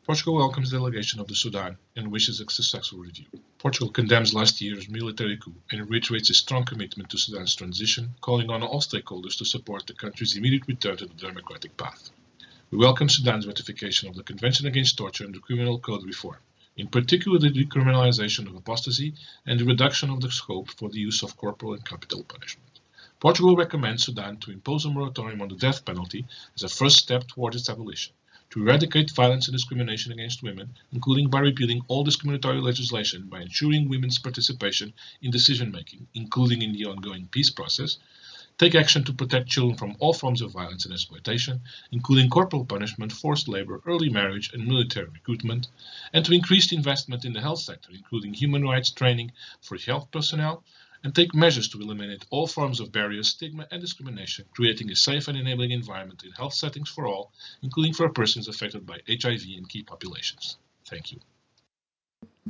Portugal welcomes the delegation of the Sudan and wishes a successful review. Portugal condemns last year's military coup and reiterates its strong commitment to Sudan's transition, calling on all stakeholders to support the country's immediate return to the democratic path. We welcome Sudan's ratification of the Convention Against Torture and the Criminal Code reform, in particular the decriminalization of apostasy and the reduction of the scope for the use of corporal and capital punishment. Portugal recommends Sudan to impose a moratorium on the death penalty as a first step towards its abolition, to eradicate violence and discrimination against women, including by repealing all discriminatory legislation, by ensuring women's participation in decision-making, including in the ongoing peace process, take action to protect children from all forms of violence and exploitation, including corporal punishment, forced labor, early marriage, and military recruitment, and to increase investment in the health sector, including human rights training for health personnel, and take measures to eliminate all forms of barriers, stigma, and discrimination, creating a safe and enabling environment in health settings for all, including for persons affected by HIV and key populations. Thank you.